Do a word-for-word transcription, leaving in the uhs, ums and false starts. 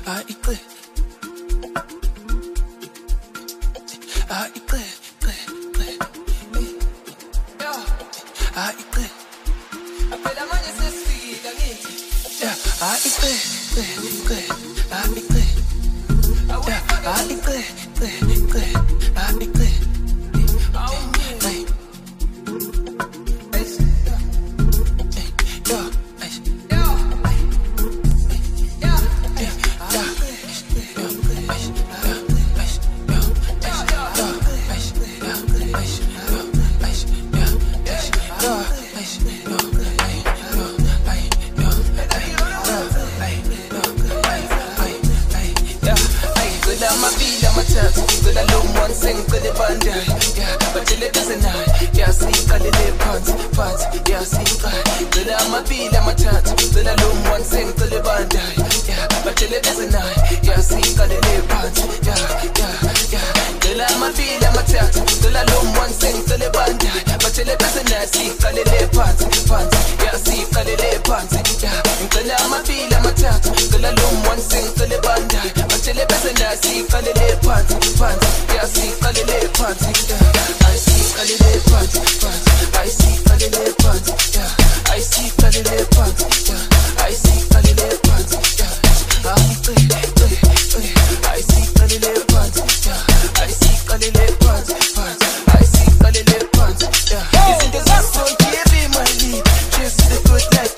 Ah, ikwe. Ah, ikwe, ikwe, ikwe. Ah, ikwe. Apela manje sesifikile ngithi. Yeah, ah, ikwe, ikwe, ikwe. Ah, ikwe. Yeah, ah, ikwe, ikwe, ikwe. Ah, ikwe. Hey. Yo, yo, Kula lumon sing kule bandai, yeah. But chile doesn't hide, yeah. See kule le pants, pants, yeah. See kula ma bila ma chat, kula lumon sing kule bandai, yeah. But chile doesn't hide, yeah. See kule le pants, yeah, yeah, yeah. Kula ma bila ma chat, kula lumon sing kule bandai, but chile doesn't hide. See kule le pants, pants, yeah. See kule le pants, yeah. Kula ma bila ma chat, kula lumon sing kule bandai, but chile doesn't hide. See kule le pants, pants. Yeah, I see Kalile party, yeah. I see Kalile party, party. I see Kalile party, yeah. I see Kalile party, yeah. I see Kalile party, yeah. I see Kalile party, yeah. I see Kalile party, party. I see Kalile party, yeah. Isn't this a song? Give me my lead. Just the good life.